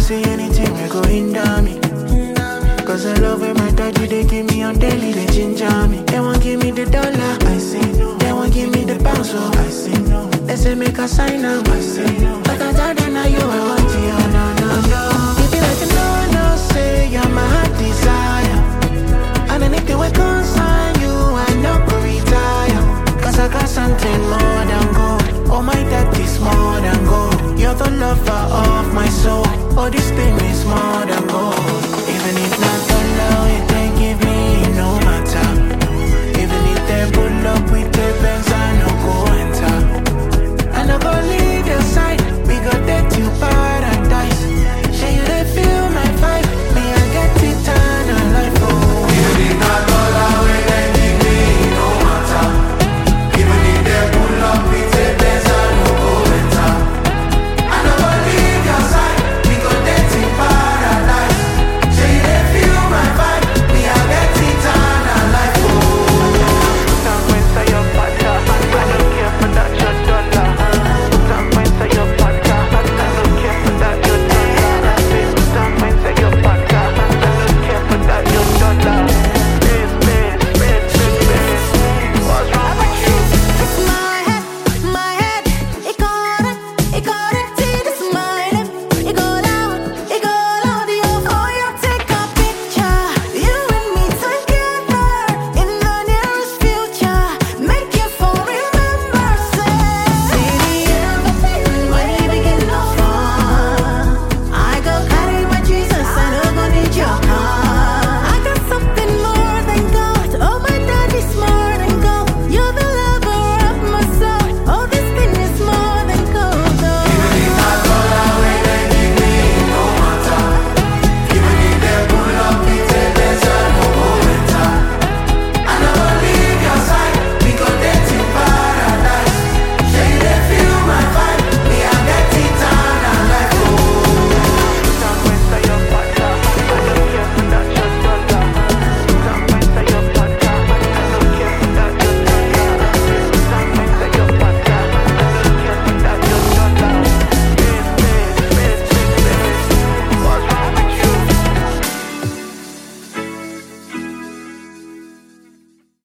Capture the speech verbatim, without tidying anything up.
see anything we go hinder me. Cause I love when my daddy they give me on daily, they ginger me. They won't give me the dollar, I say no. They won't give me the pound, so I say no. They say make a sign up, I say no. But I tell them now you I want you, oh, no, no, no. If you like to know, no, say you're my heart desire. And anything we consign you, I no go retire. Cause I got something more than gold. Oh my daddy's more than gold. You're the lover of my soul. Oh this thing is more than gold.